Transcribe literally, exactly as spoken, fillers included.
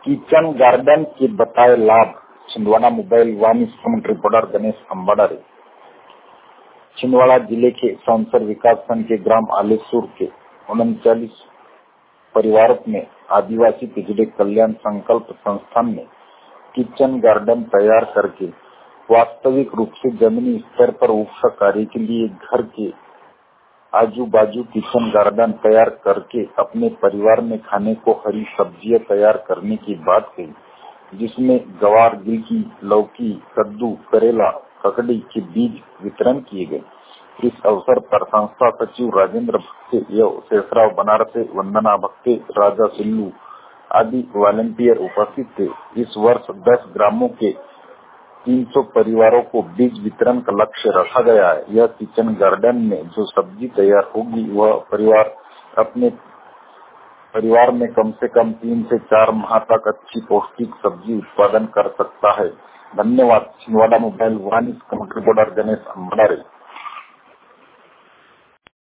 Kitchen garden के बताए लाभ। Chhindwara mobile one comment reporter Ganesh Ambade. Chhindwara जिले के सौंसर विकास खंड के ग्राम आलेसुर के उनचालीस परिवारों में आदिवासी पिछड़े कल्याण संकल्प संस्थान ने किचन गार्डन तैयार करके वास्तविक रूप से जमीनी स्तर पर वृक्ष कार्य के लिए घर के आजू बाजू किचन गार्डन तैयार करके अपने परिवार में खाने को हरी सब्जियां तैयार करने की बात कही, जिसमें गवार, गिलकी, लौकी, कद्दू, करेला, ककड़ी के बीज वितरण किए गए। इस अवसर पर संस्था सचिव राजेंद्र भक्ते, शेषराव बनारसे, वंदना भक्ते, राजा सिल्लू आदि वॉलंटियर उपस्थित थे। इस वर्ष दस ग्रामों के तीन सौ परिवारों को बीज वितरण का लक्ष्य रखा गया है। यह किचन गार्डन में जो सब्जी तैयार होगी वह परिवार अपने परिवार में कम से कम तीन से चार माह तक अच्छी पौष्टिक सब्जी उत्पादन कर सकता है। धन्यवाद। Chhindwara mobile one comment reporter Ganesh अंबाड़े।